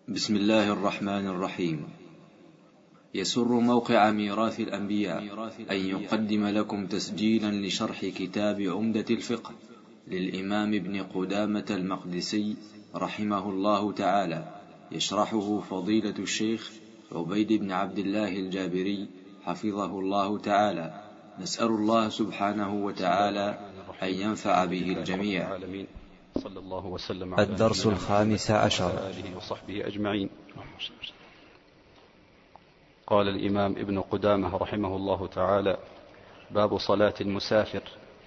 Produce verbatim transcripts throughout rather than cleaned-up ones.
بسم الله الرحمن الرحيم. يسر موقع ميراث الأنبياء أن يقدم لكم تسجيلا لشرح كتاب عمدة الفقه للإمام ابن قدامة المقدسي رحمه الله تعالى، يشرحه فضيلة الشيخ عبيد بن عبد الله الجابري حفظه الله تعالى. نسأل الله سبحانه وتعالى أن ينفع به الجميع. صلى الله وسلم على الدرس الخامس عشر. آله وصحبه أجمعين. قال الإمام ابن قدامة رحمه الله تعالى: باب صلاة المسافر.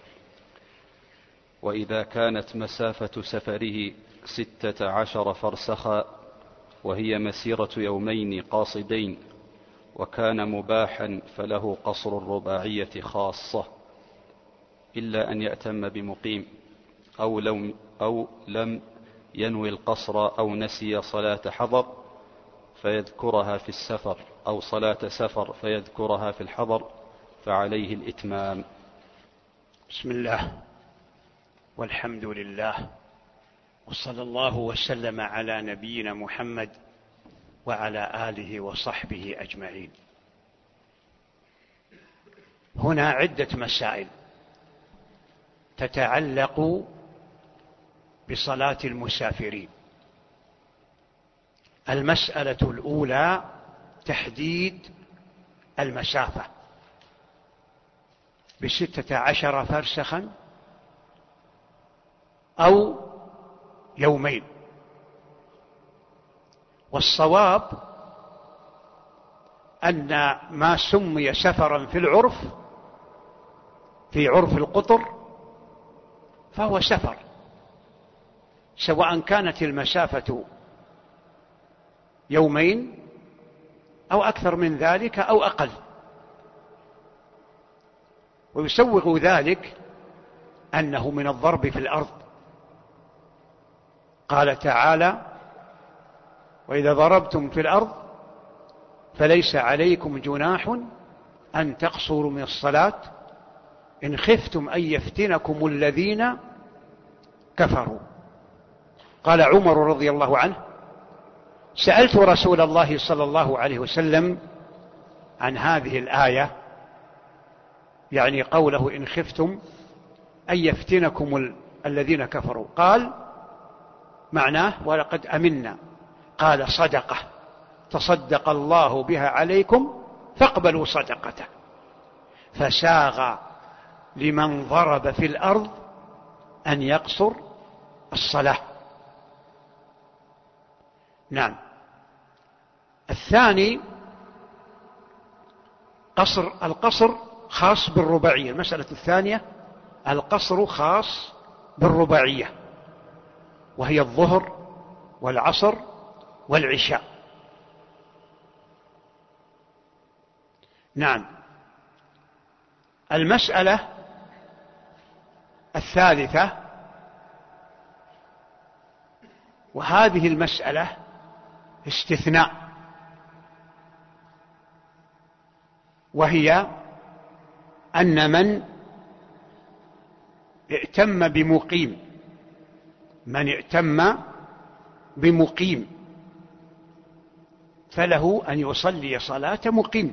وإذا كانت مسافة سفره ستة عشر فرسخا وهي مسيرة يومين قاصدين وكان مباحا فله قصر الرباعية خاصة، إلا أن يأتم بمقيم أو, لو أو لم ينوي القصر أو نسي صلاة حضر فيذكرها في السفر أو صلاة سفر فيذكرها في الحضر فعليه الإتمام. بسم الله والحمد لله وصلى الله وسلم على نبينا محمد وعلى آله وصحبه أجمعين. هنا عدة مسائل تتعلق بصلاة المسافرين. المسألة الأولى تحديد المسافة بستة عشر فرسخا أو يومين، والصواب أن ما سمي سفرا في العرف في عرف القطر فهو سفر، سواء كانت المسافة يومين أو أكثر من ذلك أو أقل. ويسوغ ذلك أنه من الضرب في الأرض. قال تعالى: وإذا ضربتم في الأرض فليس عليكم جناح أن تقصروا من الصلاة إن خفتم أن يفتنكم الذين كفروا. قال عمر رضي الله عنه: سألت رسول الله صلى الله عليه وسلم عن هذه الآية، يعني قوله إن خفتم أن يفتنكم الذين كفروا، قال معناه ولقد أمنا. قال: صدقة تصدق الله بها عليكم فاقبلوا صدقته. فساغ لمن ضرب في الأرض أن يقصر الصلاة. نعم. الثاني قصر القصر خاص بالرباعية. المسألة الثانية القصر خاص بالرباعية، وهي الظهر والعصر والعشاء. نعم. المسألة الثالثة، وهذه المسألة استثناء، وهي أن من ائتم بمقيم من ائتم بمقيم فله أن يصلي صلاة مقيم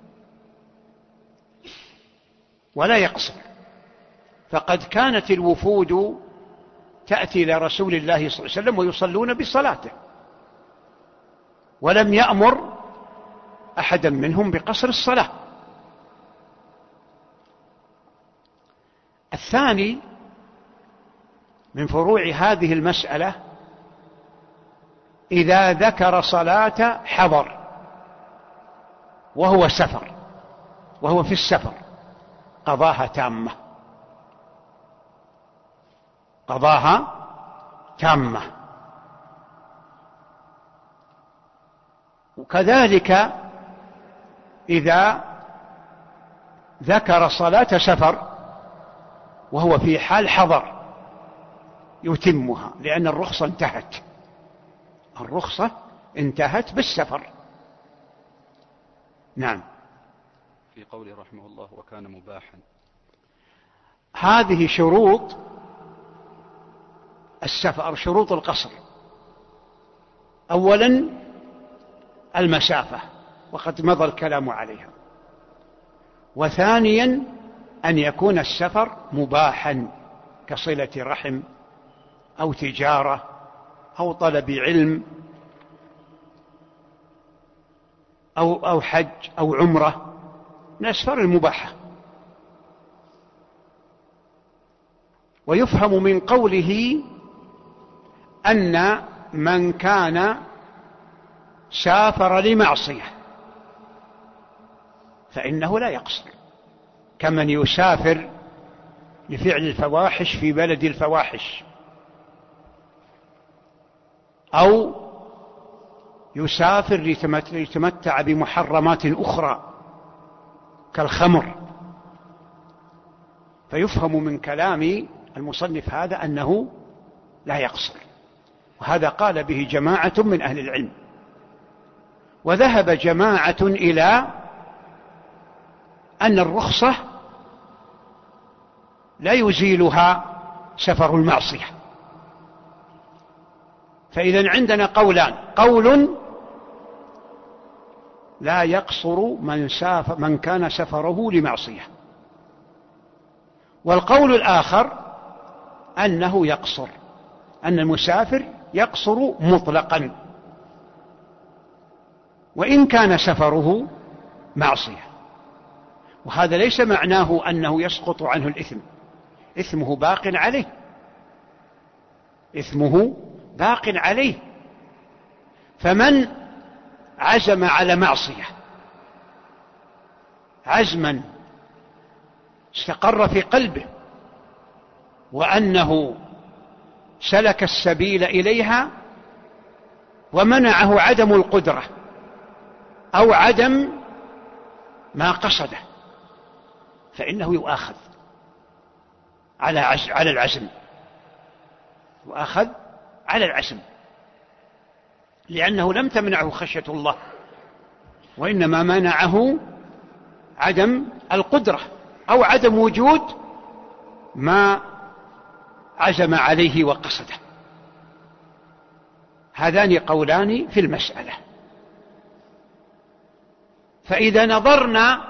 ولا يقصر. فقد كانت الوفود تأتي إلى رسول الله صلى الله عليه وسلم ويصلون بصلاته، ولم يأمر أحدا منهم بقصر الصلاة. الثاني من فروع هذه المسألة إذا ذكر صلاة حضر وهو سفر وهو في السفر قضاها تامة قضاها تامة وكذلك إذا ذكر صلاة سفر وهو في حال حضر يتمها، لأن الرخصة انتهت الرخصة انتهت بالسفر. نعم. في قوله رحمه الله وكان مباحا، هذه شروط السفر، شروط القصر. أولا المسافة وقد مضى الكلام عليها، وثانيا أن يكون السفر مباحا كصلة رحم أو تجارة أو طلب علم أو, أو حج أو عمرة من الأسفار المباحة. ويفهم من قوله أن من كان سافر لمعصية فإنه لا يقصر، كمن يسافر لفعل الفواحش في بلد الفواحش، أو يسافر ليتمتع بمحرمات أخرى كالخمر. فيفهم من كلام المصنف هذا أنه لا يقصر، وهذا قال به جماعة من أهل العلم. وذهب جماعة إلى أن الرخصة لا يزيلها سفر المعصية. فإذا عندنا قولان: قول لا يقصر من, سافر من كان سفره لمعصية، والقول الآخر أنه يقصر، أن المسافر يقصر مطلقا وإن كان سفره معصية. وهذا ليس معناه أنه يسقط عنه الإثم، إثمه باق عليه، إثمه باق عليه. فمن عزم على معصية عزما استقر في قلبه وأنه سلك السبيل إليها ومنعه عدم القدرة أو عدم ما قصده، فإنه يؤاخذ على على العزم، يؤاخذ على العزم، لأنه لم تمنعه خشية الله، وإنما منعه عدم القدرة أو عدم وجود ما عزم عليه وقصده. هذان قولان في المسألة. فإذا نظرنا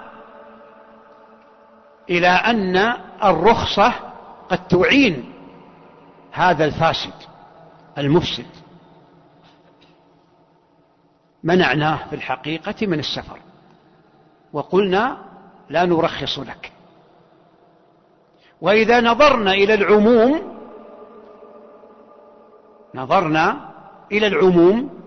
إلى أن الرخصة قد تعين هذا الفاسد المفسد، منعناه في الحقيقة من السفر وقلنا لا نرخص لك. وإذا نظرنا إلى العموم نظرنا إلى العموم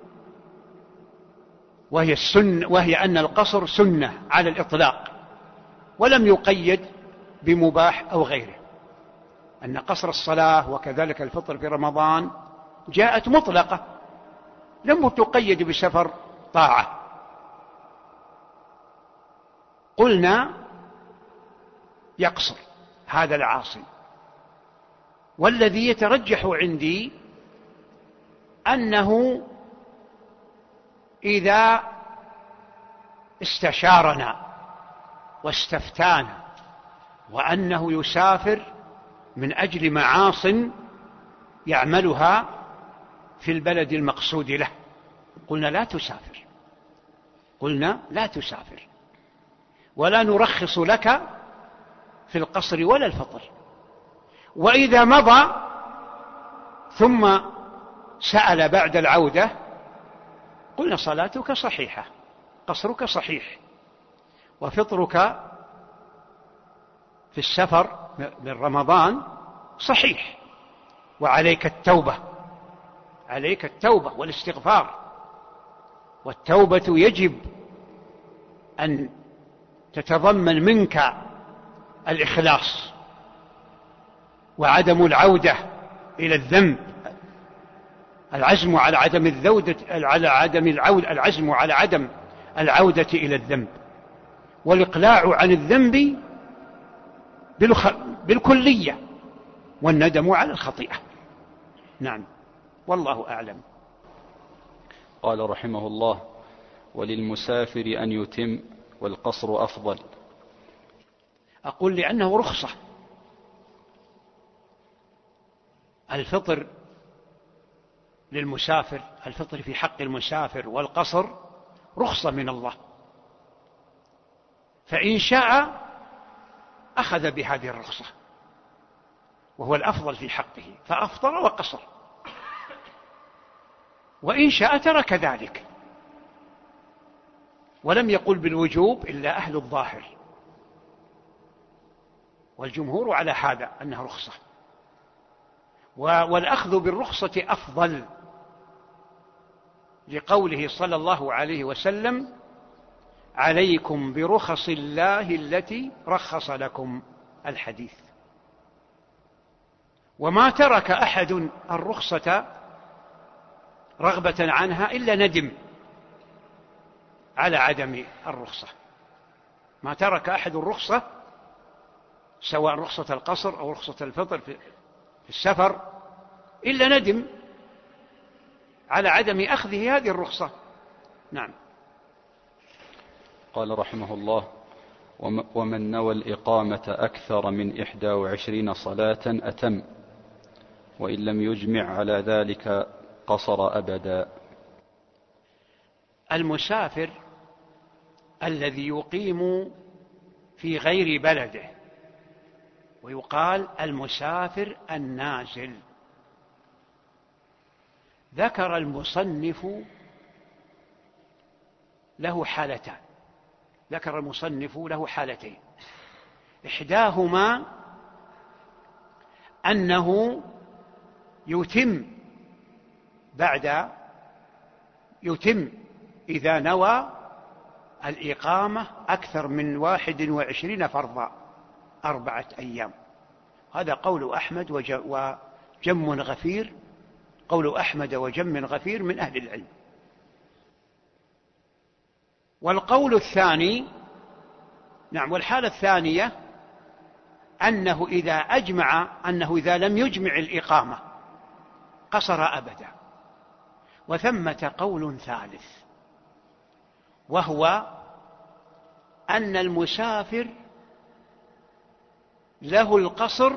وهي السنة، وهي أن القصر سنة على الإطلاق ولم يقيد بمباح أو غيره، أن قصر الصلاة وكذلك الفطر في رمضان جاءت مطلقة لم تقيد بسفر طاعة. قلنا يقصر هذا العاصي، والذي يترجح عندي أنه إذا استشارنا واستفتانا وأنه يسافر من أجل معاصٍ يعملها في البلد المقصود له، قلنا لا تسافر، قلنا لا تسافر ولا نرخص لك في القصر ولا الفطر. وإذا مضى ثم سأل بعد العودة قلنا صلاتك صحيحة، قصرك صحيح، وفطرك في السفر من رمضان صحيح، وعليك التوبة، عليك التوبة والاستغفار. والتوبة يجب أن تتضمن منك الإخلاص وعدم العودة إلى الذنب، العزم على عدم الذودة على عدم العودة العزم على عدم العودة إلى الذنب، والإقلاع عن الذنب بالكلية، والندم على الخطيئة. نعم، والله أعلم. قال رحمه الله: وللمسافر أن يتم، والقصر أفضل. أقول لأنه رخصة. الفطر للمسافر، الفطر في حق المسافر والقصر رخصة من الله، فإن شاء أخذ بهذه الرخصة وهو الأفضل في حقه فأفطر وقصر، وإن شاء ترك ذلك، ولم يقل بالوجوب إلا أهل الظاهر، والجمهور على هذا أنها رخصة، والأخذ بالرخصة أفضل، لقوله صلى الله عليه وسلم: عليكم برخص الله التي رخص لكم، الحديث. وما ترك أحد الرخصة رغبة عنها إلا ندم على عدم الرخصة، ما ترك أحد الرخصة سواء رخصة القصر أو رخصة الفطر في السفر إلا ندم على عدم أخذه هذه الرخصة. نعم. قال رحمه الله: ومن نوى الإقامة أكثر من إحدى وعشرين صلاة أتم، وإن لم يجمع على ذلك قصر أبدا. المسافر الذي يقيم في غير بلده، ويقال المسافر النازل، ذكر المصنف له حالتان، ذكر المصنف له حالتين، إحداهما أنه يتم بعد يتم إذا نوى الإقامة أكثر من واحد وعشرين فرضا أربعة أيام، هذا قول أحمد وجم غفير، قول أحمد وجم غفير من أهل العلم. والقول الثاني نعم والحالة الثانية أنه إذا أجمع أنه إذا لم يجمع الإقامة قصر أبدا. وثمة قول ثالث، وهو أن المسافر له القصر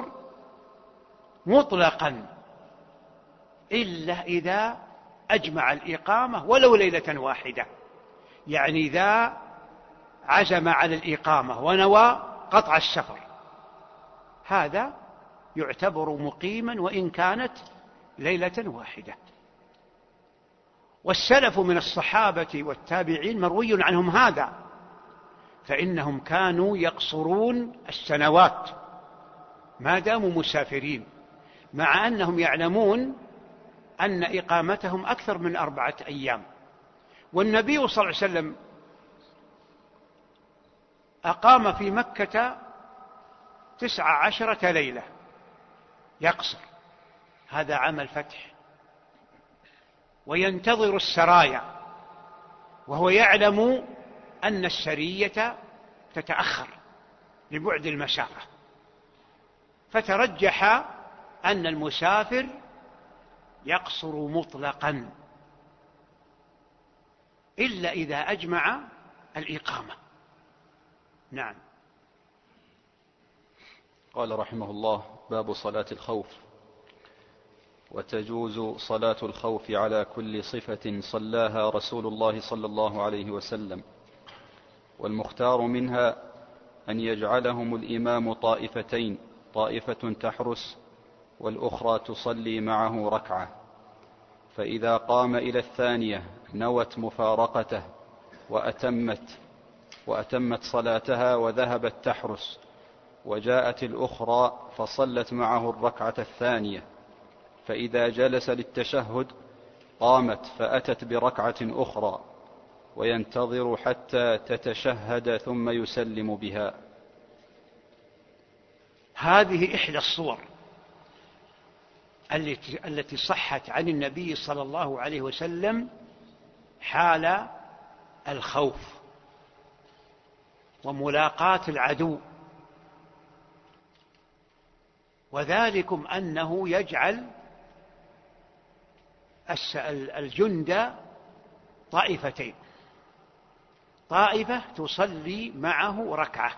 مطلقا إلا إذا أجمع الإقامة ولو ليلة واحدة، يعني إذا عزم على الإقامة ونوى قطع السفر هذا يعتبر مقيما وإن كانت ليلة واحدة. والسلف من الصحابة والتابعين مروي عنهم هذا، فإنهم كانوا يقصرون السنوات ما داموا مسافرين، مع أنهم يعلمون أن إقامتهم أكثر من أربعة أيام. والنبي صلى الله عليه وسلم أقام في مكة تسع عشرة ليلة يقصر، هذا عام الفتح، وينتظر السرايا، وهو يعلم أن السرية تتأخر لبعد المسافة، فترجح أن المسافر يقصر مطلقا إلا إذا أجمع الإقامة. نعم. قال رحمه الله: باب صلاة الخوف. وتجوز صلاة الخوف على كل صفة صلاها رسول الله صلى الله عليه وسلم، والمختار منها أن يجعلهم الإمام طائفتين، طائفة تحرس والأخرى تصلي معه ركعة، فإذا قام إلى الثانية نوت مفارقته وأتمت وأتمت صلاتها وذهبت تحرس، وجاءت الأخرى فصلت معه الركعة الثانية، فإذا جلس للتشهد قامت فأتت بركعة أخرى، وينتظر حتى تتشهد ثم يسلم بها. هذه إحدى الصور التي صحت عن النبي صلى الله عليه وسلم حال الخوف وملاقاة العدو، وذلكم أنه يجعل الجند طائفتين، طائفة تصلي معه ركعة،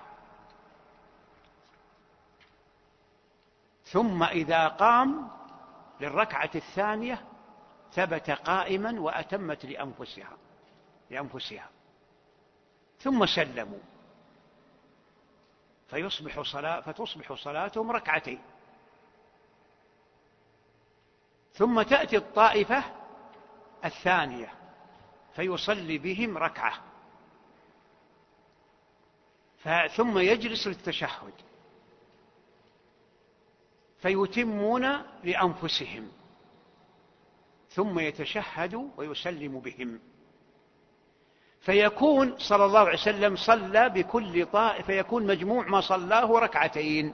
ثم إذا قام للركعة الثانية ثبت قائما وأتمت لأنفسها لأنفسها ثم سلموا، فيصبح صلاة فتصبح صلاتهم ركعتين. ثم تأتي الطائفة الثانية فيصلي بهم ركعة، ثم يجلس للتشهد فيتمون لأنفسهم، ثم يتشهد ويسلم بهم، فيكون صلى الله عليه وسلم صلى بكل طائفة، فيكون مجموع ما صلاه ركعتين،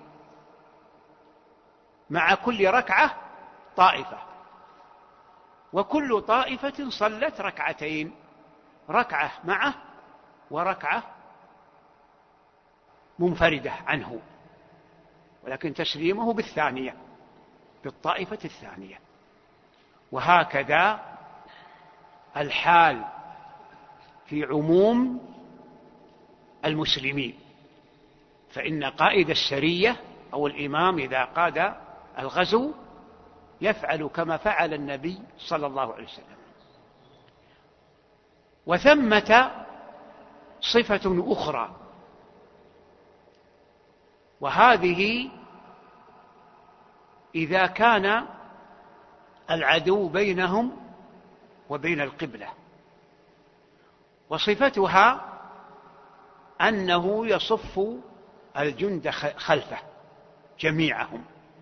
مع كل ركعة طائفة، وكل طائفة صلت ركعتين، ركعة معه وركعة منفردة عنه، ولكن تسليمه بالثانية بالطائفة الثانية. وهكذا الحال في عموم المسلمين، فإن قائد السرية أو الإمام إذا قاد الغزو يفعل كما فعل النبي صلى الله عليه وسلم. وثمة صفة أخرى، وهذه إذا كان العدو بينهم وبين القبلة، وصفتها أنه يصف الجند خلفه جميعهم،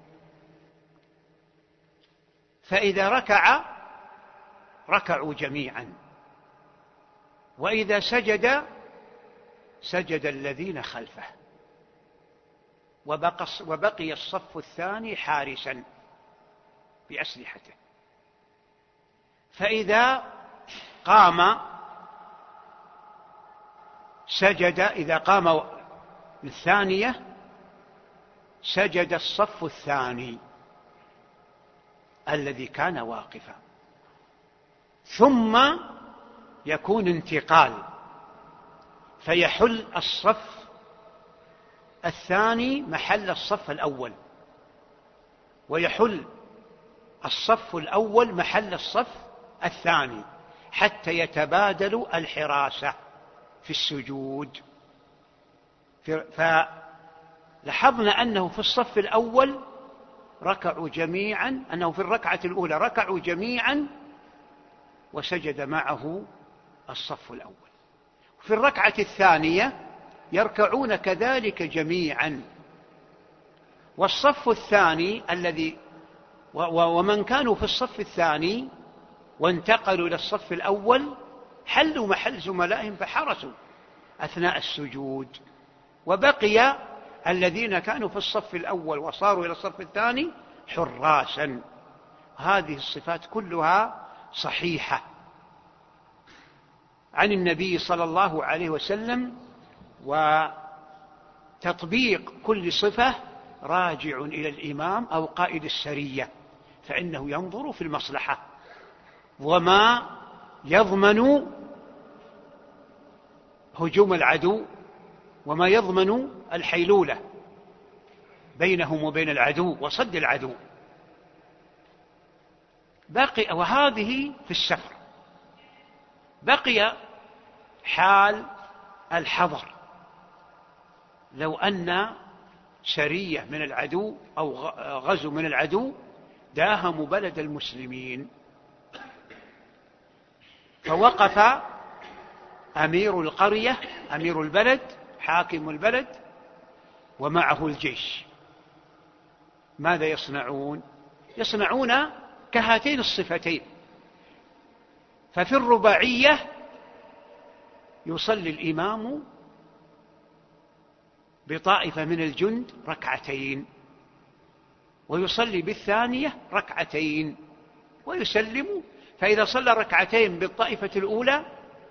فإذا ركع ركعوا جميعا، وإذا سجد سجد الذين خلفه، وبقي الصف الثاني حارسا بأسلحته، فإذا قام سجد، إذا قام الثانية سجد الصف الثاني الذي كان واقفا، ثم يكون انتقال فيحل الصف الثاني محل الصف الأول، ويحل الصف الأول محل الصف الثاني، حتى يتبادلوا الحراسة في السجود. فلاحظنا أنه في الصف الأول ركعوا جميعا، أنه في الركعة الأولى ركعوا جميعا وسجد معه الصف الأول، في الركعة الثانية يركعون كذلك جميعا، والصف الثاني الذي ومن كانوا في الصف الثاني وانتقلوا إلى الصف الأول حلوا محل زملائهم فحرسوا أثناء السجود، وبقي الذين كانوا في الصف الأول وصاروا إلى الصف الثاني حراسا. هذه الصفات كلها صحيحة عن النبي صلى الله عليه وسلم، وتطبيق كل صفة راجع إلى الإمام أو قائد السرية، فإنه ينظر في المصلحة وما يضمن هجوم العدو، وما يضمن الحيلولة بينهم وبين العدو وصد العدو. بقي وهذه في السفر. بقي حال الحضر، لو أن سرية من العدو أو غزو من العدو داهموا بلد المسلمين، فوقف أمير القرية أمير البلد حاكم البلد ومعه الجيش، ماذا يصنعون؟ يصنعون كهاتين الصفتين. ففي الرباعية يصلي الإمام بطائفة من الجند ركعتين، ويصلي بالثانية ركعتين ويسلم، فإذا صلى ركعتين بالطائفة الأولى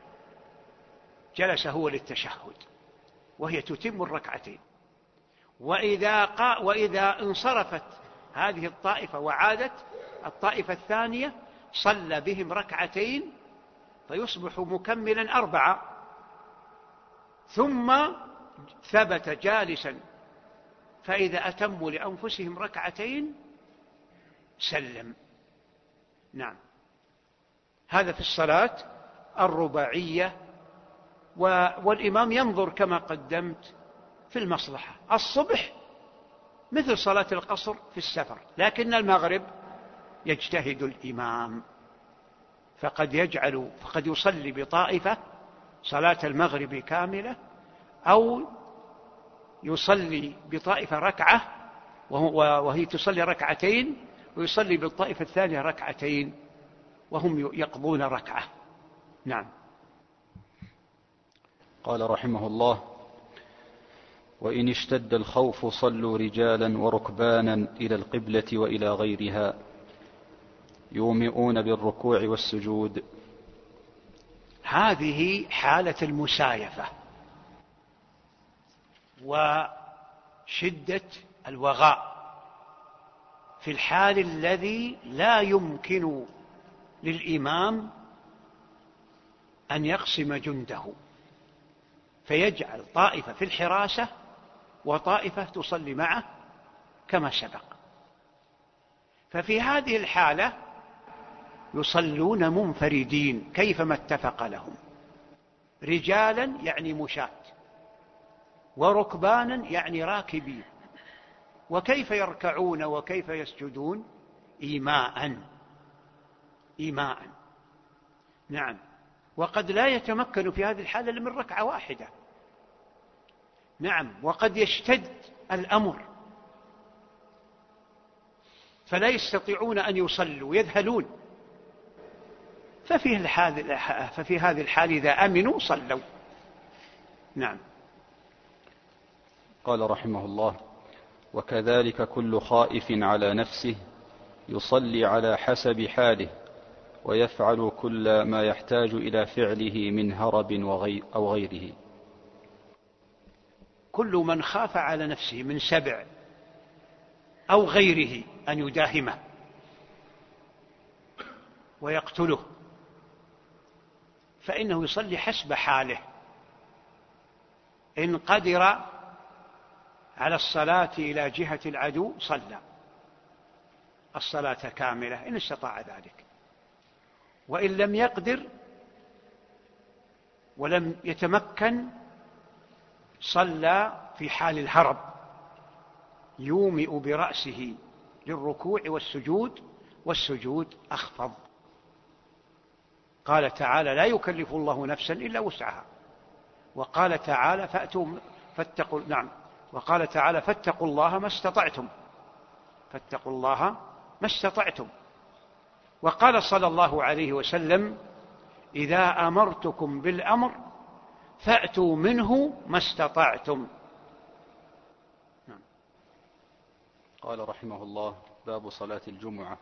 جلس هو للتشهد وهي تتم الركعتين، وإذا, قا وإذا انصرفت هذه الطائفة وعادت الطائفة الثانية صلى بهم ركعتين فيصبح مكملا أربعة، ثم ثبت جالسا، فإذا أتموا لأنفسهم ركعتين سلم. نعم. هذا في الصلاة الرباعية، والإمام ينظر كما قدمت في المصلحة. الصبح مثل صلاة القصر في السفر، لكن المغرب يجتهد الإمام فقد يجعل فقد يصلي بطائفة صلاة المغرب كاملة، أو يصلي بطائفة ركعة وهي تصلي ركعتين، ويصلي بالطائفة الثانية ركعتين وهم يقضون ركعة. نعم. قال رحمه الله: وإن اشتد الخوف صلوا رجالا وركبانا إلى القبلة وإلى غيرها يومئون بالركوع والسجود. هذه حالة المسايفة وشدة الوغاء، في الحال الذي لا يمكن للإمام أن يقسم جنده، فيجعل طائفة في الحراسة وطائفة تصلي معه كما سبق. ففي هذه الحالة يصلون منفردين كيفما اتفق لهم، رجالا يعني مشاة، وركبانا يعني راكبين. وكيف يركعون وكيف يسجدون؟ إيماء إيماء. نعم. وقد لا يتمكن في هذه الحالة من ركعة واحدة. نعم. وقد يشتد الأمر فلا يستطيعون أن يصلوا، يذهلون، ففي, ففي هذه الحال إذا أمنوا صلوا. نعم. قال رحمه الله: وكذلك كل خائف على نفسه يصلي على حسب حاله، ويفعل كل ما يحتاج إلى فعله من هرب أو غيره. كل من خاف على نفسه من سبع أو غيره أن يداهمه ويقتله فإنه يصلي حسب حاله. إن قدر على الصلاة إلى جهة العدو صلى الصلاة كاملة إن استطاع ذلك، وإن لم يقدر ولم يتمكن صلى في حال الهرب، يومئ برأسه للركوع والسجود، والسجود أخفض. قال تعالى: لا يكلف الله نفسا إلا وسعها. وقال تعالى: فأتوا فاتقوا نعم وقال تعالى: فاتقوا الله ما استطعتم فاتقوا الله ما استطعتم. وقال صلى الله عليه وسلم: إذا أمرتكم بالأمر فأتوا منه ما استطعتم. نعم. قال رحمه الله: باب صلاة الجمعة.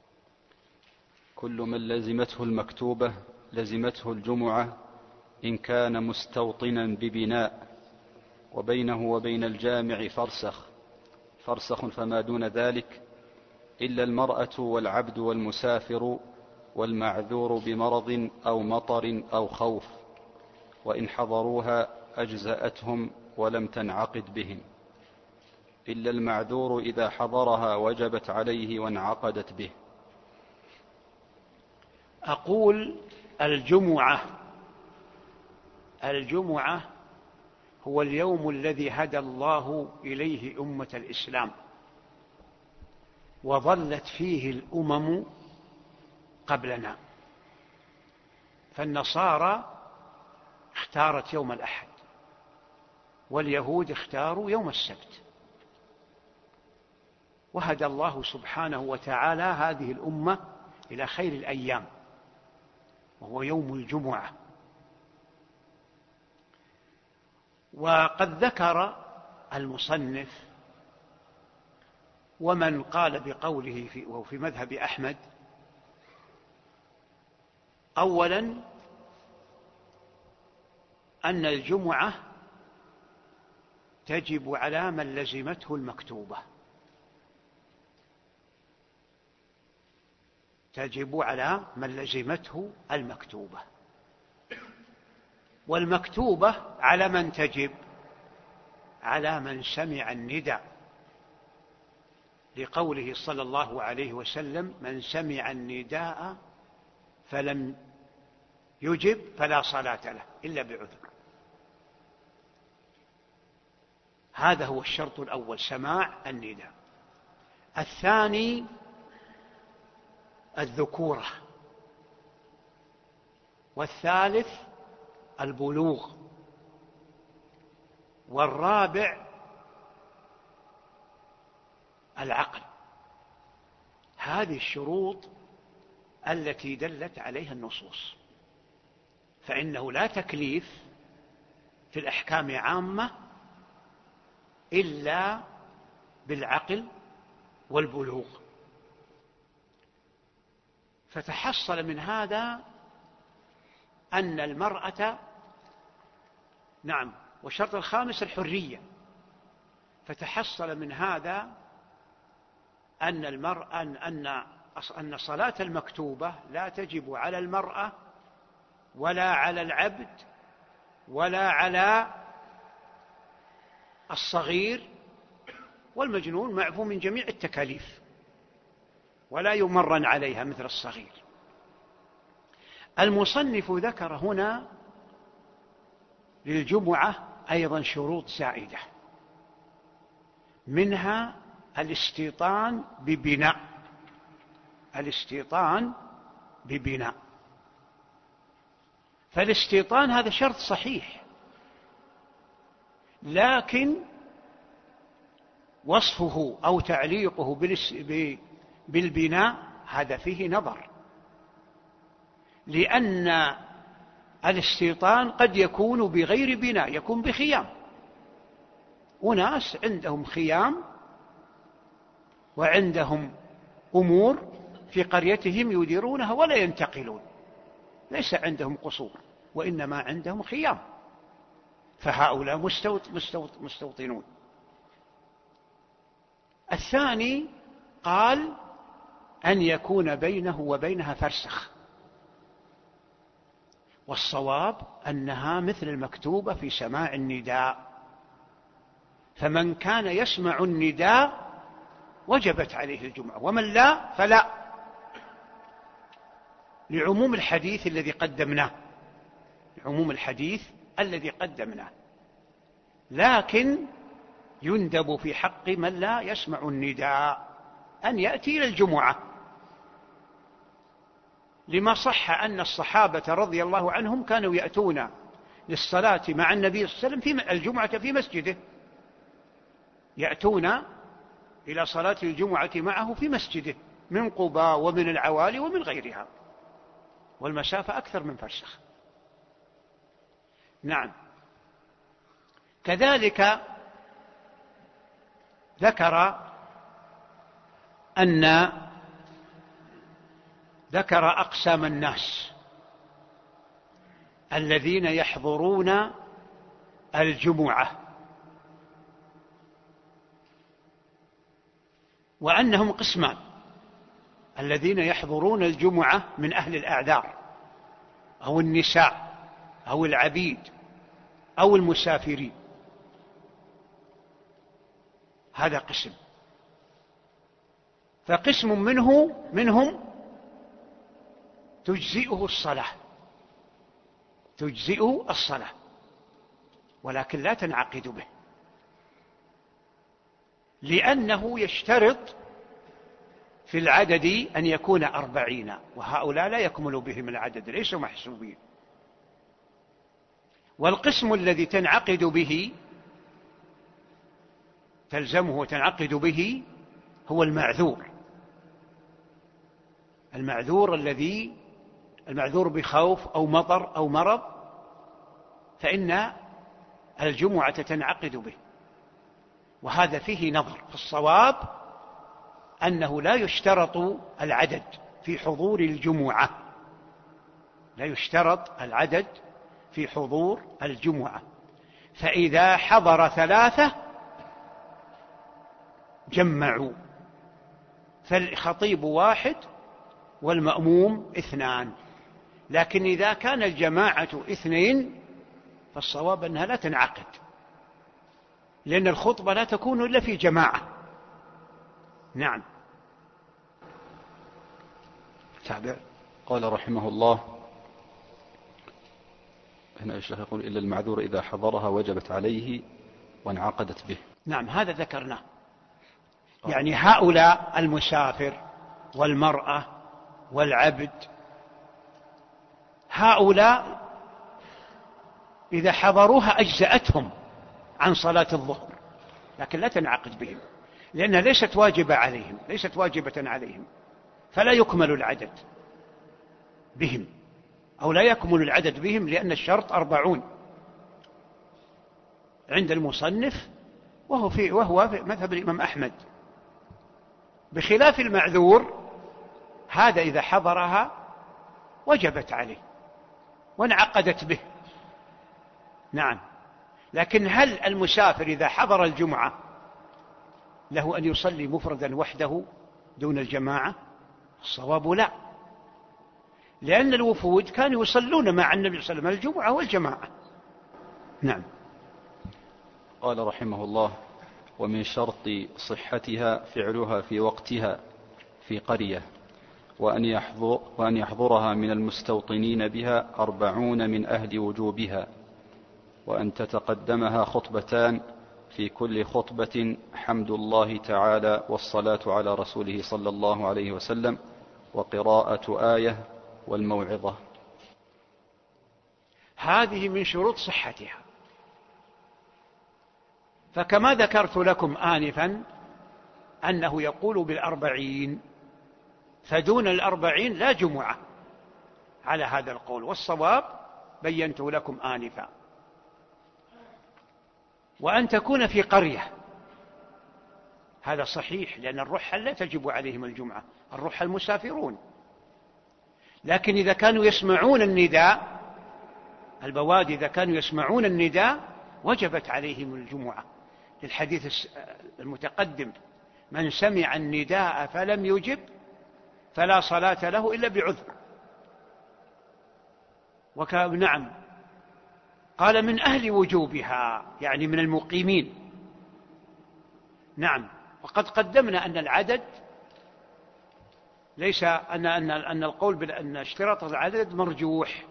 كل من لزمته المكتوبة لزمته الجمعة إن كان مستوطنا ببناء وبينه وبين الجامع فرسخ فرسخ فما دون ذلك، إلا المرأة والعبد والمسافر والمعذور بمرض أو مطر أو خوف، وإن حضروها أجزأتهم ولم تنعقد بهم، إلا المعذور إذا حضرها وجبت عليه وانعقدت به. أقول الجمعة الجمعة هو اليوم الذي هدى الله إليه أمة الإسلام، وظلت فيه الأمم قبلنا. فالنصارى اختارت يوم الأحد، واليهود اختاروا يوم السبت، وهدى الله سبحانه وتعالى هذه الأمة إلى خير الأيام، وهو يوم الجمعة. وقد ذكر المصنف ومن قال بقوله في وهو في مذهب أحمد: أولا أن الجمعة تجب على من لزمته المكتوبة تجب على من لزمته المكتوبة والمكتوبة على من تجب؟ على من سمع النداء، لقوله صلى الله عليه وسلم: من سمع النداء فلم يجب فلا صلاة له إلا بعذر. هذا هو الشرط الأول، سماع النداء. الثاني الذكورة، والثالث البلوغ، والرابع العقل. هذه الشروط التي دلت عليها النصوص، فإنه لا تكليف في الأحكام عامة إلا بالعقل والبلوغ. فتحصل من هذا أن المرأة، نعم، والشرط الخامس الحرية، فتحصل من هذا أن المرأة أن أن الصلاة المكتوبة لا تجب على المرأة ولا على العبد ولا على الصغير والمجنون، معفو من جميع التكاليف، ولا يمرن عليها مثل الصغير. المصنف ذكر هنا للجمعة أيضا شروط زائدة، منها الاستيطان ببناء، الاستيطان ببناء. فالاستيطان هذا شرط صحيح، لكن وصفه أو تعليقه بالبناء هذا فيه نظر، لأن الاستيطان قد يكون بغير بناء، يكون بخيام. أناس عندهم خيام وعندهم أمور في قريتهم يديرونها ولا ينتقلون، ليس عندهم قصور وإنما عندهم خيام، فهؤلاء مستوط مستوط مستوطنون. الثاني قال أن يكون بينه وبينها فرسخ، والصواب أنها مثل المكتوبة في سماع النداء، فمن كان يسمع النداء وجبت عليه الجمعة، ومن لا فلا، لعموم الحديث الذي قدمناه، لعموم الحديث الذي قدمناه. لكن يندب في حق من لا يسمع النداء أن يأتي إلى الجمعة، لما صح أن الصحابة رضي الله عنهم كانوا يأتون للصلاة مع النبي صلى الله عليه وسلم في الجمعة في مسجده، يأتون إلى صلاة الجمعة معه في مسجده من قباء ومن العوالي ومن غيرها، والمسافة أكثر من فرسخ. نعم. كذلك ذكر أن ذكر أقسام الناس الذين يحضرون الجمعة، وأنهم قسمان: الذين يحضرون الجمعة من أهل الأعذار أو النساء أو العبيد أو المسافرين، هذا قسم. فقسم منه منهم تجزئه الصلاة، تجزئه الصلاة ولكن لا تنعقد به، لأنه يشترط في العدد أن يكون أربعين، وهؤلاء لا يكمل بهم العدد، ليسوا محسوبين. والقسم الذي تنعقد به تلزمه وتنعقد به هو المعذور، المعذور الذي المعذور بخوف أو مطر أو مرض، فإن الجمعة تنعقد به. وهذا فيه نظر، في الصواب أنه لا يشترط العدد في حضور الجمعة، لا يشترط العدد في حضور الجمعة. فإذا حضر ثلاثة جمعوا، فالخطيب واحد والمأموم اثنان. لكن إذا كان الجماعة اثنين فالصواب أنها لا تنعقد، لأن الخطبة لا تكون إلا في جماعة. نعم. تابع. قال رحمه الله هنا الشيخ يقول إلا المعذور إذا حضرها وجبت عليه وانعقدت به. نعم هذا ذكرناه. يعني هؤلاء المسافر والمرأة والعبد هؤلاء إذا حضروها أجزأتهم عن صلاة الظهر، لكن لا تنعقد بهم لأنها ليست واجبة عليهم، ليست واجبة عليهم، فلا يكمل العدد بهم أو لا يكمل العدد بهم، لأن الشرط أربعون عند المصنف وهو في, وهو في مذهب الإمام أحمد، بخلاف المعذور هذا إذا حضرها وجبت عليه وانعقدت به. نعم. لكن هل المسافر إذا حضر الجمعة له أن يصلي مفردا وحده دون الجماعة؟ الصواب لا، لأن الوفود كانوا يصلون مع النبي صلى الله عليه وسلم الجمعة والجماعة. نعم. قال رحمه الله ومن شرط صحتها فعلها في وقتها في قرية، وأن, يحضر وأن يحضرها من المستوطنين بها أربعون من أهل وجوبها، وأن تتقدمها خطبتان في كل خطبة حمد الله تعالى والصلاة على رسوله صلى الله عليه وسلم وقراءة آية والموعظة. هذه من شروط صحتها. فكما ذكرت لكم آنفا أنه يقول بالأربعين، فدون الأربعين لا جمعة على هذا القول، والصواب بينت لكم آنفا. وأن تكون في قرية هذا صحيح، لأن الرحل لا تجب عليهم الجمعة، الرحل المسافرون. لكن إذا كانوا يسمعون النداء، البوادي إذا كانوا يسمعون النداء وجبت عليهم الجمعة، للحديث المتقدم من سمع النداء فلم يجب فلا صلاة له إلا بعذر. وكان نعم قال من أهل وجوبها، يعني من المقيمين. نعم. وقد قدمنا أن العدد ليس أن أن أن القول بأن اشتراط العدد مرجوح،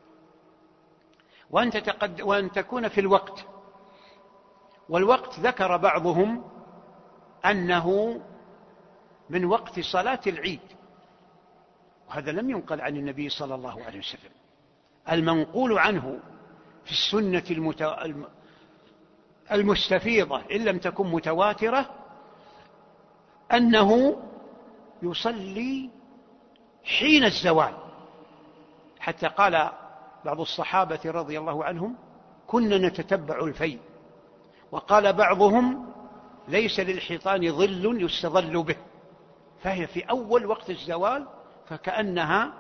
وأن تتقد وأن تكون في الوقت. والوقت ذكر بعضهم أنه من وقت صلاة العيد، وهذا لم ينقل عن النبي صلى الله عليه وسلم. المنقول عنه في السنة المت... المستفيضة إن لم تكن متواترة أنه يصلي حين الزوال، حتى قال بعض الصحابة رضي الله عنهم كنا نتتبع الفيء، وقال بعضهم ليس للحيطان ظل يستظل به، فهي في أول وقت الزوال، فكأنها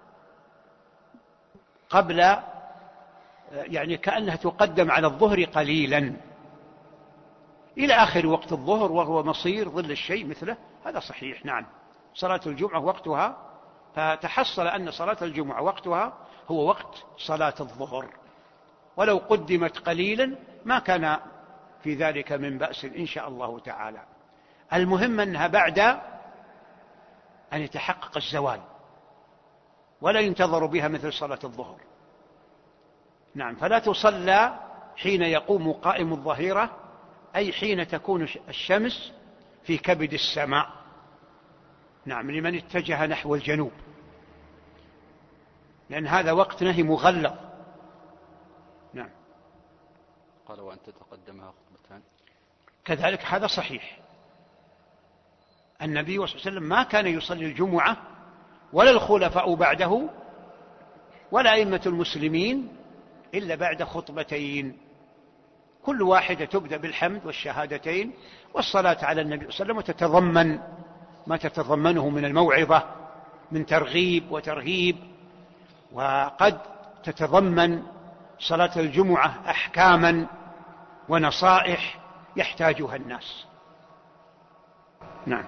قبل يعني كأنها تقدم على الظهر قليلا إلى آخر وقت الظهر، وهو مصير ظل الشيء مثله. هذا صحيح. نعم. صلاة الجمعة وقتها، فتحصل أن صلاة الجمعة وقتها هو وقت صلاة الظهر، ولو قدمت قليلا ما كان في ذلك من بأس إن شاء الله تعالى. المهم أنها بعد أن يتحقق الزوال، ولا ينتظر بها مثل صلاة الظهر. نعم. فلا تصلى حين يقوم قائم الظهيرة، أي حين تكون الشمس في كبد السماء. نعم. لمن اتجه نحو الجنوب، لأن هذا وقت نهي مغلظ. نعم. قال وأن تتقدمها خطبتان كذلك هذا صحيح. النبي صلى الله عليه وسلم ما كان يصلي الجمعة ولا الخلفاء بعده ولا أئمة المسلمين إلا بعد خطبتين، كل واحدة تبدأ بالحمد والشهادتين والصلاة على النبي صلى الله عليه وسلم، وتتضمن ما تتضمنه من الموعظة من ترغيب وترهيب. وقد تتضمن صلاة الجمعة أحكاما ونصائح يحتاجها الناس. نعم.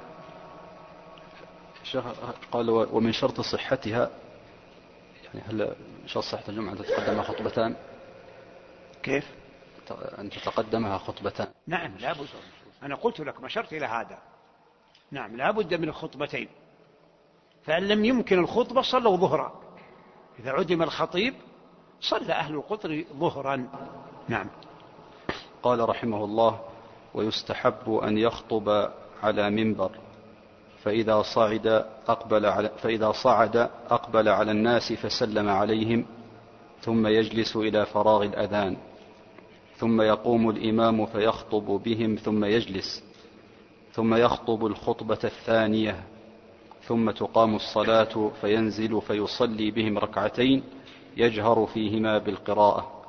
الشيخ قال ومن شرط صحتها، يعني هل شرط صحة الجمعة أن تتقدمها خطبتان؟ كيف؟ أن تتقدمها خطبتان. نعم لا بد. أنا قلت لكم أشرت إلى هذا. نعم لا بد من الخطبتين، فإن لم يمكن الخطبة صلوا ظهرا، إذا عدم الخطيب صلى أهل القطر ظهرا. نعم. قال رحمه الله: ويستحب أن يخطب على منبر، فإذا صعد أقبل على, فإذا صعد أقبل على الناس فسلم عليهم، ثم يجلس إلى فراغ الأذان، ثم يقوم الإمام فيخطب بهم ثم يجلس، ثم يخطب الخطبة الثانية، ثم تقام الصلاة فينزل فيصلي بهم ركعتين يجهر فيهما بالقراءة.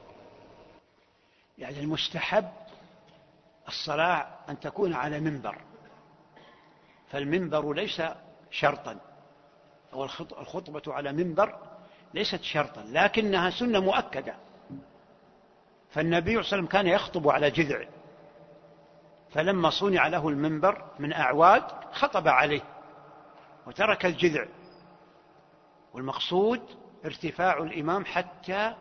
يعني المستحب الصلاة أن تكون على منبر، فالمنبر ليس شرطا، أو الخطبة على منبر ليست شرطا، لكنها سنة مؤكدة. فالنبي صلى الله عليه وسلم كان يخطب على جذع، فلما صنع له المنبر من أعواد خطب عليه وترك الجذع، والمقصود ارتفاع الإمام حتى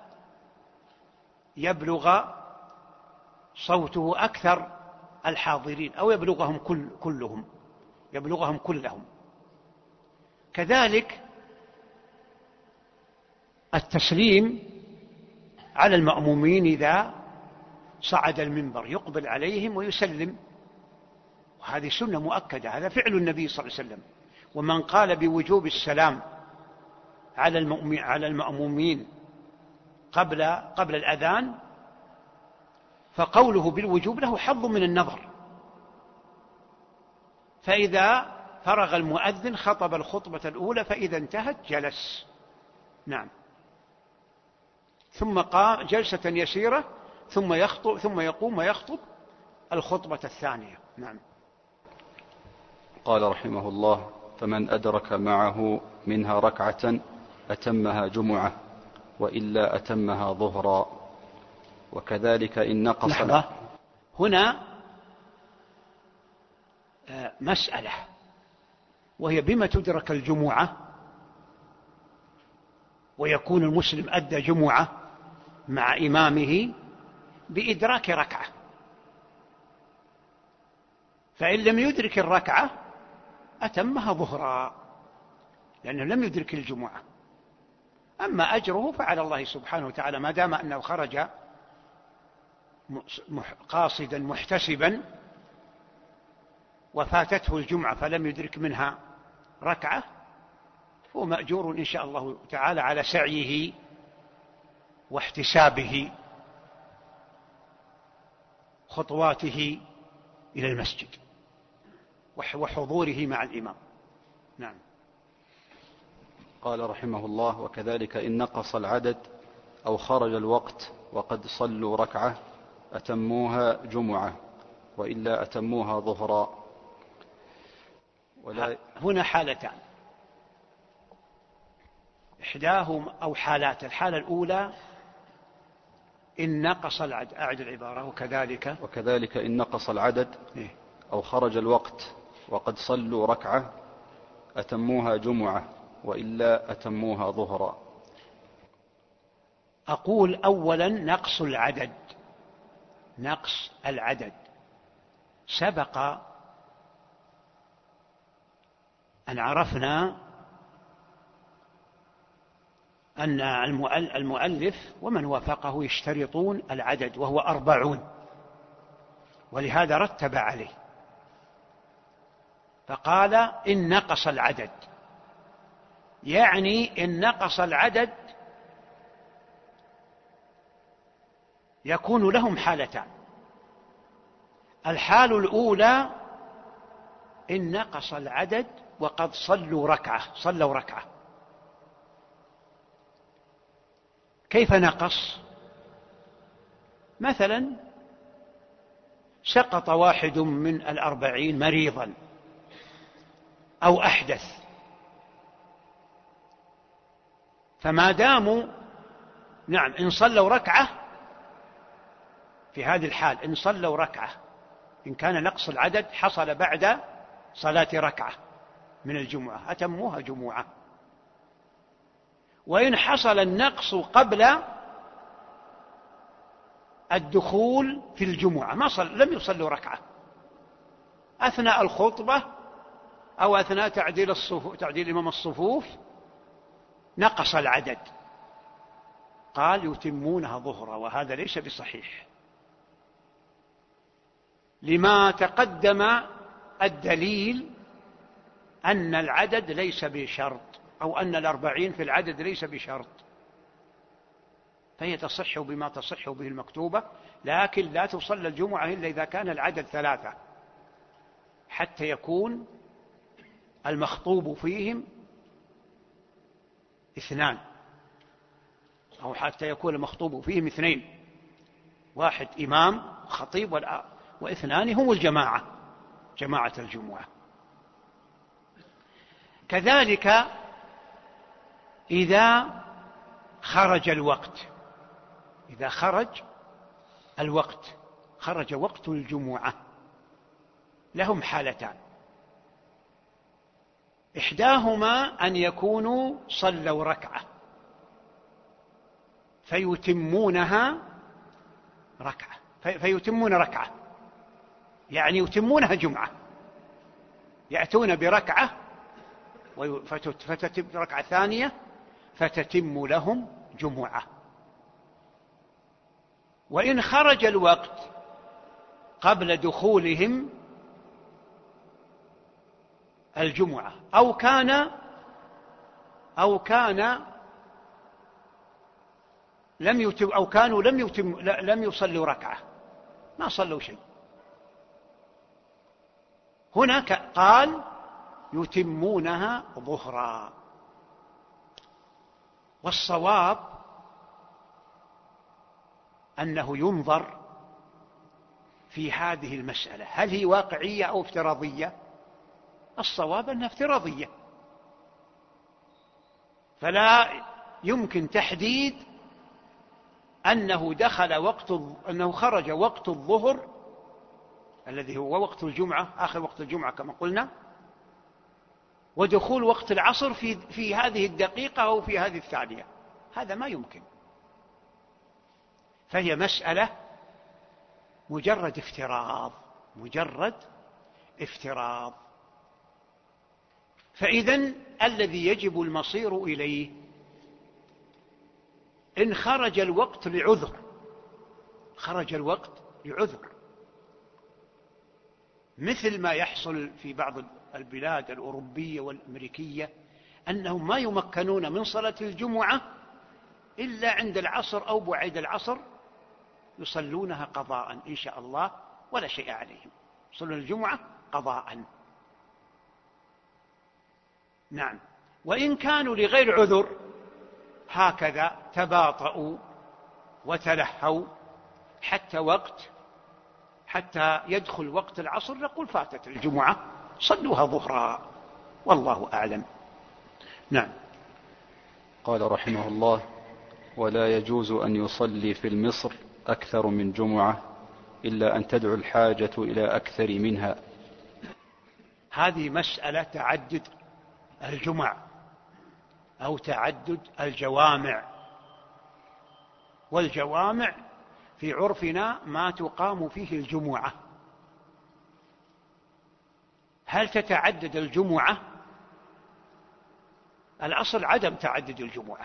يبلغ صوته أكثر الحاضرين، أو يبلغهم كل كلهم يبلغهم كلهم. كذلك التسليم على المأمومين إذا صعد المنبر، يقبل عليهم ويسلم، وهذه سنة مؤكدة، هذا فعل النبي صلى الله عليه وسلم. ومن قال بوجوب السلام على المأمومين قبل قبل الأذان فقوله بالوجوب له حظ من النظر، فإذا فرغ المؤذن خطب الخطبة الأولى، فإذا انتهت جلس. نعم. ثم قام جلسة يسيرة، ثم يخطب ثم يقوم ويخطب الخطبة الثانية. نعم. قال رحمه الله: فمن أدرك معه منها ركعة أتمها جمعة، وإلا أتمها ظهرا. وكذلك إن نقص. لحظة، هنا مسألة، وهي بما تدرك الجمعة ويكون المسلم أدى جمعة مع إمامه؟ بإدراك ركعة، فإن لم يدرك الركعة أتمها ظهرا، لأنه لم يدرك الجمعة. أما أجره فعلى الله سبحانه وتعالى، ما دام أنه خرج قاصدا محتسبا وفاتته الجمعة فلم يدرك منها ركعة، هو مأجور إن شاء الله تعالى على سعيه واحتسابه خطواته إلى المسجد وحضوره مع الإمام. نعم. قال رحمه الله: وكذلك إن نقص العدد أو خرج الوقت وقد صلوا ركعة أتموها جمعة، وإلا أتموها ظهرا. ولا هنا حالتان، إحداهم أو حالات. الحالة الأولى إن نقص العدد، أعد العبارة. وكذلك وكذلك إن نقص العدد أو خرج الوقت وقد صلوا ركعة أتموها جمعة، وإلا أتموها ظهرا. أقول أولا نقص العدد. نقص العدد سبق أن عرفنا أن المؤلف ومن وافقه يشترطون العدد، وهو أربعون، ولهذا رتب عليه فقال إن نقص العدد، يعني إن نقص العدد يكون لهم حالتان. الحال الأولى إن نقص العدد وقد صلوا ركعة صلوا ركعة كيف نقص؟ مثلا سقط واحد من الأربعين مريضا أو أحدث، فما داموا نعم إن صلوا ركعة، في هذه الحال إن صلوا ركعة، إن كان نقص العدد حصل بعد صلاة ركعة من الجمعة أتموها جمعة. وإن حصل النقص قبل الدخول في الجمعة، ما صل لم يصلوا ركعة، أثناء الخطبة أو أثناء تعديل, الصفوف تعديل إمام الصفوف نقص العدد، قال يتمونها ظهرا، وهذا ليس بصحيح لما تقدم الدليل أن العدد ليس بشرط، أو أن الأربعين في العدد ليس بشرط، فهي تصح بما تصح به المكتوبة، لكن لا تصلى الجمعة إلا إذا كان العدد ثلاثة، حتى يكون المخطوب فيهم اثنان، أو حتى يكون المخطوب فيهم اثنين، واحد إمام خطيب واثنان هم الجماعة، جماعة الجمعة. كذلك إذا خرج الوقت، إذا خرج الوقت خرج وقت الجمعة، لهم حالتان: إحداهما أن يكونوا صلوا ركعة فيتمونها ركعة فيتمون ركعة يعني يتمونها جمعة، يأتون بركعة فتتم ركعة ثانية فتتم لهم جمعة. وإن خرج الوقت قبل دخولهم الجمعة، أو كان أو كان لم يتم أو كانوا لم يتم لم يصلوا ركعة، ما صلوا شيء، هناك قال يتمونها ظهرا. والصواب أنه ينظر في هذه المسألة هل هي واقعية أو افتراضية. الصواب أنها افتراضية، فلا يمكن تحديد أنه دخل وقت أنه خرج وقت الظهر الذي هو وقت الجمعة، آخر وقت الجمعة كما قلنا، ودخول وقت العصر في في هذه الدقيقة أو في هذه الثانية، هذا ما يمكن. فهي مسألة مجرد افتراض، مجرد افتراض. فإذن الذي يجب المصير إليه إن خرج الوقت لعذر، خرج الوقت لعذر، مثل ما يحصل في بعض البلاد الأوروبية والأمريكية أنهم ما يمكنون من صلاة الجمعة إلا عند العصر أو بعد العصر، يصلونها قضاء إن شاء الله ولا شيء عليهم، يصلون الجمعة قضاء. نعم. وإن كانوا لغير عذر هكذا تباطؤوا وتلهوا حتى وقت حتى يدخل وقت العصر، نقول فاتت الجمعة، صلوها ظهرا، والله أعلم. نعم. قال رحمه الله: ولا يجوز أن يصلي في المصر أكثر من جمعة إلا أن تدعو الحاجة إلى أكثر منها. هذه مسألة تعدد الجمع أو تعدد الجوامع، والجوامع في عرفنا ما تقام فيه الجمعة. هل تتعدد الجمعة؟ الأصل عدم تعدد الجمعة،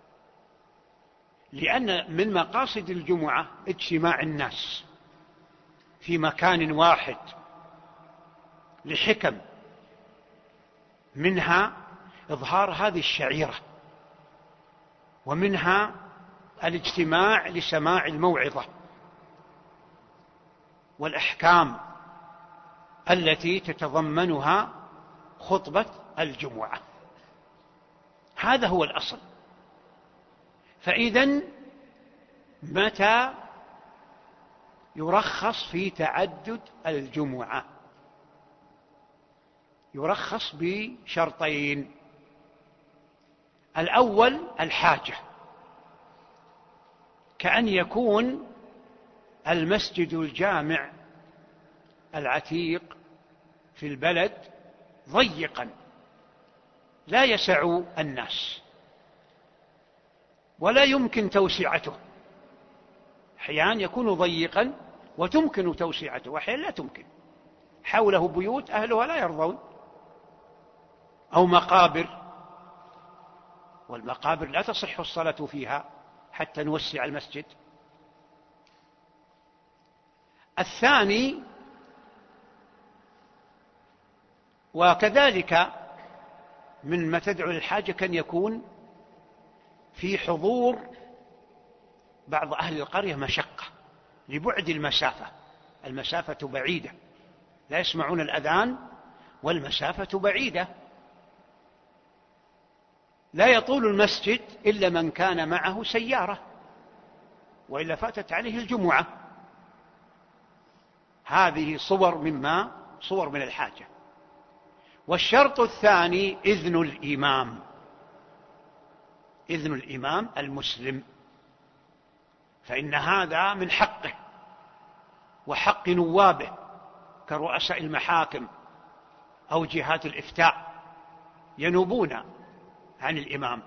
لأن من مقاصد الجمعة اجتماع الناس في مكان واحد لحكم، منها إظهار هذه الشعيرة، ومنها الاجتماع لسماع الموعظة والأحكام التي تتضمنها خطبة الجمعة. هذا هو الأصل. فإذن متى يرخص في تعدد الجمعة؟ يرخص بشرطين: الأول الحاجة، كأن يكون المسجد الجامع العتيق في البلد ضيقا لا يسع الناس ولا يمكن توسعته، أحيانا يكون ضيقا وتمكن توسعته، وأحيانا لا تمكن، حوله بيوت أهلها لا يرضون، أو مقابر، والمقابر لا تصح الصلاة فيها حتى نوسع المسجد. الثاني، وكذلك من ما تدعو للحاجة كان يكون في حضور بعض أهل القرية مشقة لبعد المسافة، المسافة بعيدة لا يسمعون الأذان والمسافة بعيدة، لا يطول المسجد إلا من كان معه سيارة وإلا فاتت عليه الجمعة. هذه صور مما صور من الحاجة. والشرط الثاني إذن الإمام، إذن الإمام المسلم، فإن هذا من حقه وحق نوابه كرؤساء المحاكم أو جهات الإفتاء، ينوبون عن الإمام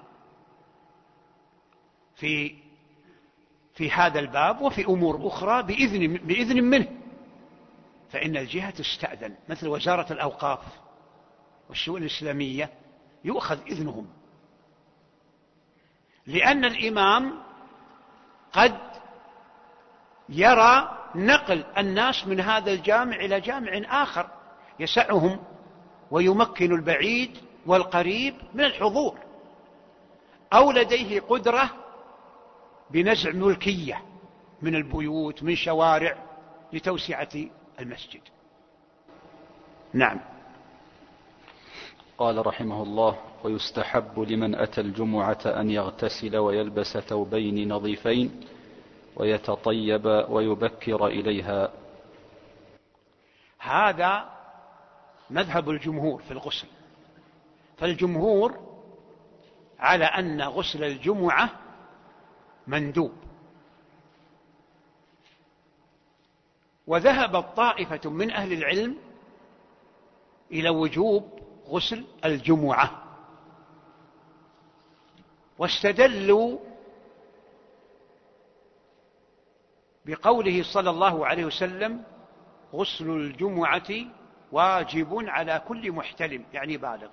في في هذا الباب وفي أمور أخرى بإذن بإذن منه، فإن الجهة تستأذن، مثل وزارة الأوقاف والشؤون الإسلامية يؤخذ إذنهم، لأن الإمام قد يرى نقل الناس من هذا الجامع إلى جامع آخر يسعهم ويمكن البعيد والقريب من الحضور، أو لديه قدرة بنزع ملكية من البيوت من شوارع لتوسعة المسجد. نعم. قال رحمه الله: ويستحب لمن أتى الجمعة أن يغتسل ويلبس ثوبين نظيفين ويتطيب ويبكر إليها. هذا مذهب الجمهور في الغسل، فالجمهور على أن غسل الجمعة مندوب، وذهبت طائفة من أهل العلم إلى وجوب غسل الجمعة، واستدلوا بقوله صلى الله عليه وسلم: غسل الجمعة واجب على كل محتلم، يعني بالغ،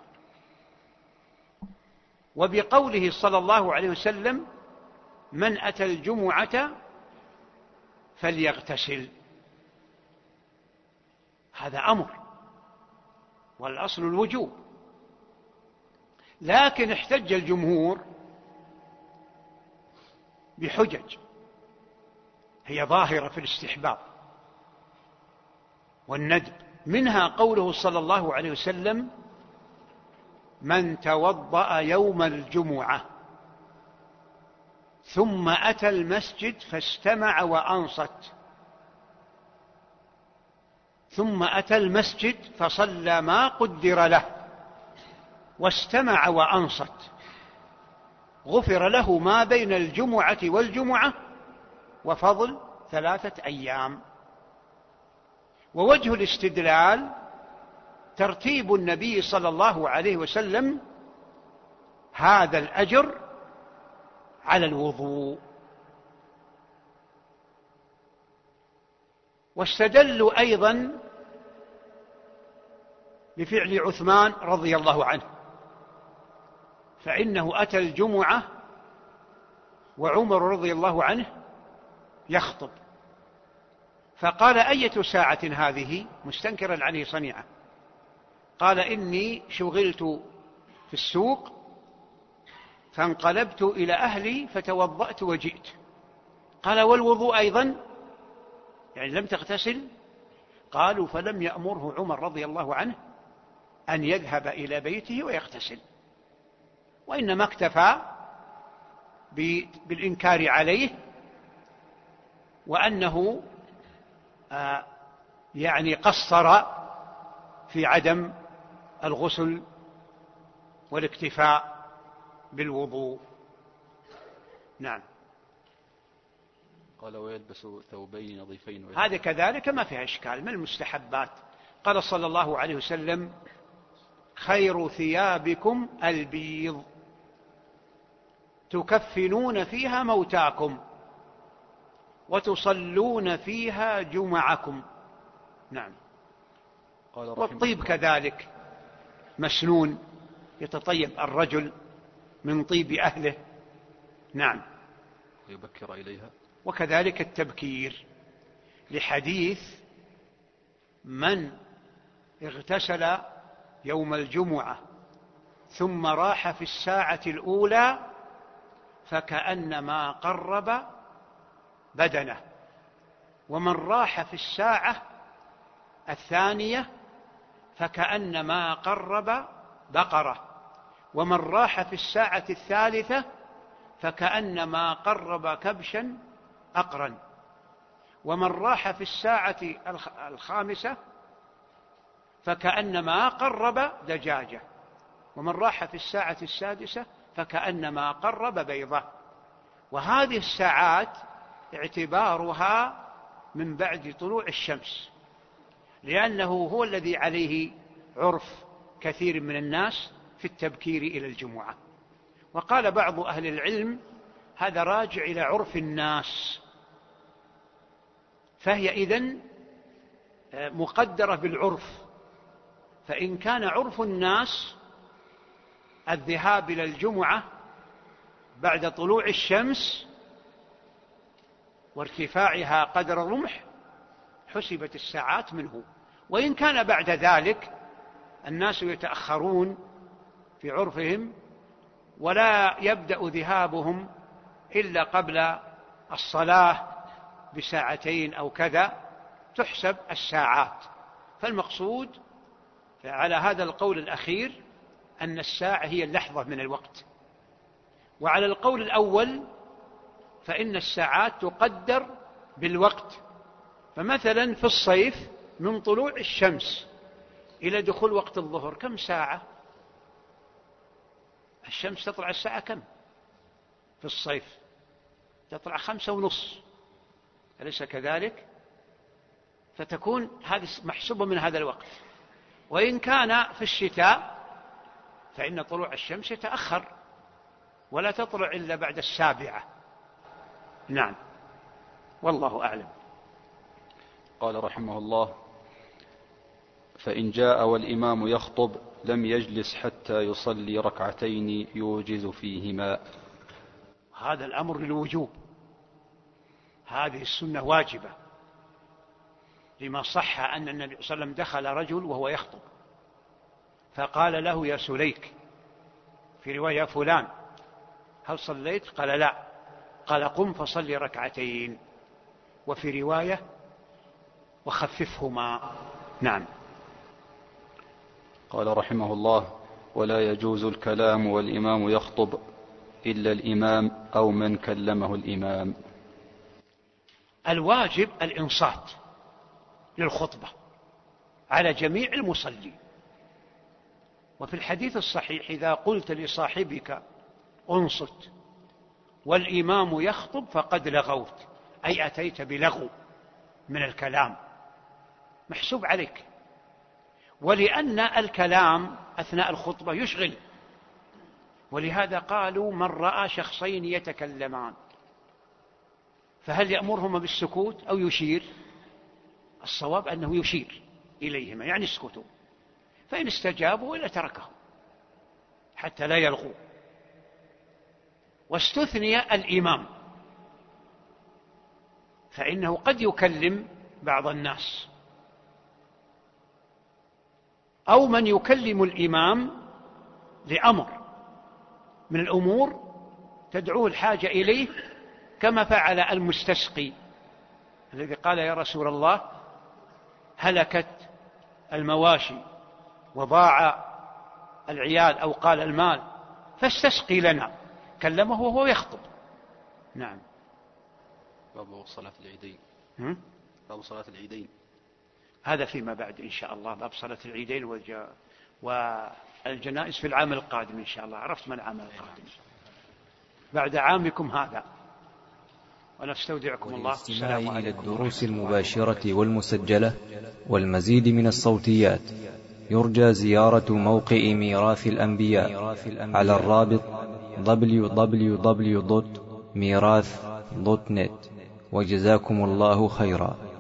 وبقوله صلى الله عليه وسلم: من أتى الجمعة فليغتسل. هذا أمر والأصل الوجوب، لكن احتج الجمهور بحجج هي ظاهرة في الاستحباب والندب، منها قوله صلى الله عليه وسلم: من توضأ يوم الجمعة ثم أتى المسجد فاستمع وأنصت ثم أتى المسجد فصلى ما قدر له واستمع وأنصت غفر له ما بين الجمعة والجمعة وفضل ثلاثة أيام. ووجه الاستدلال ترتيب النبي صلى الله عليه وسلم هذا الأجر على الوضوء، واستدلوا أيضا بفعل عثمان رضي الله عنه، فإنه أتى الجمعة وعمر رضي الله عنه يخطب، فقال: أية ساعة هذه؟ مستنكرا عليه صنيعة. قال: إني شغلت في السوق فانقلبت إلى أهلي فتوضأت وجئت. قال: والوضوء أيضا؟ يعني لم تغتسل؟ قالوا: فلم يأمره عمر رضي الله عنه أن يذهب إلى بيته ويغتسل، وإنما اكتفى بالإنكار عليه، وأنه آه يعني قصر في عدم الغسل والاكتفاء بالوضوء. نعم. قال: ويلبس ثوبين نظيفين. هذا كذلك ما فيها إشكال، من المستحبات. قال صلى الله عليه وسلم: خير ثيابكم البيض تكفنون فيها موتاكم وتصلون فيها جمعكم. نعم. قال: والطيب كذلك مسنون يتطيب الرجل من طيب أهله. نعم. ويبكر إليها. وكذلك التبكير، لحديث من اغتسل يوم الجمعة ثم راح في الساعة الأولى فكأنما قرب بدنه، ومن راح في الساعة الثانية فكأنما قرب بقرة، ومن راح في الساعة الثالثة فكأنما قرب كبشا أقرا، ومن راح في الساعة الخامسة فكأنما قرب دجاجة، ومن راح في الساعة السادسة فكأنما قرب بيضة. وهذه الساعات اعتبارها من بعد طلوع الشمس، لأنه هو الذي عليه عرف كثير من الناس في التبكير إلى الجمعة. وقال بعض أهل العلم هذا راجع إلى عرف الناس، فهي إذن مقدرة بالعرف. فإن كان عرف الناس الذهاب إلى الجمعة بعد طلوع الشمس وارتفاعها قدر الرمح حسبت الساعات منه. وإن كان بعد ذلك الناس يتأخرون في عرفهم ولا يبدأ ذهابهم إلا قبل الصلاة بساعتين أو كذا، تحسب الساعات. فالمقصود على هذا القول الأخير أن الساعة هي اللحظة من الوقت، وعلى القول الأول فإن الساعات تقدر بالوقت. فمثلا في الصيف من طلوع الشمس إلى دخول وقت الظهر كم ساعة؟ الشمس تطلع الساعة كم في الصيف؟ تطلع خمسة ونص، أليس كذلك؟ فتكون هذه محسوبة من هذا الوقت. وإن كان في الشتاء فإن طلوع الشمس يتأخر ولا تطلع إلا بعد السابعة. نعم، والله أعلم. قال رحمه الله: فإن جاء والإمام يخطب لم يجلس حتى يصلي ركعتين يوجز فيهما. هذا الأمر للوجوب، هذه السنة واجبة، لما صح أن النبي صلى الله عليه وسلم دخل رجل وهو يخطب فقال له: يا سليك، في رواية فلان هل صليت؟ قال: لا. قال: قم فصلي ركعتين، وفي رواية: وخففهما. نعم. قال رحمه الله: ولا يجوز الكلام والإمام يخطب إلا الإمام أو من كلمه الإمام. الواجب الإنصات للخطبة على جميع المصلين. وفي الحديث الصحيح: إذا قلت لصاحبك انصت والإمام يخطب فقد لغوت، أي أتيت بلغو من الكلام محسوب عليك. ولأن الكلام أثناء الخطبة يشغل، ولهذا قالوا: من رأى شخصين يتكلمان فهل يأمرهما بالسكوت أو يشير؟ الصواب أنه يشير إليهما، يعني اسكتوا، فإن استجابوا إلا تركه حتى لا يلغوا. واستثني الإمام، فإنه قد يكلم بعض الناس، أو من يكلم الإمام لأمر من الأمور تدعوه الحاجة إليه، كما فعل المستسقي الذي قال: يا رسول الله، هلكت المواشي وضاع العيال أو قال المال فاستسقي لنا، كلمه وهو يخطب. نعم. باب صلاة العيدين. هم؟ باب صلاة العيدين هذا فيما بعد إن شاء الله، باب صلاة العيدين والج... والجنائز في العام القادم إن شاء الله. عرفت من العام القادم بعد عامكم هذا. ونستودعكم الله. والاستماع إلى الدروس المباشرة والمسجلة والمزيد من الصوتيات يرجى زيارة موقع ميراث الأنبياء على الرابط دبليو دبليو دبليو دوت ميراث دوت نت. وجزاكم الله خيرا.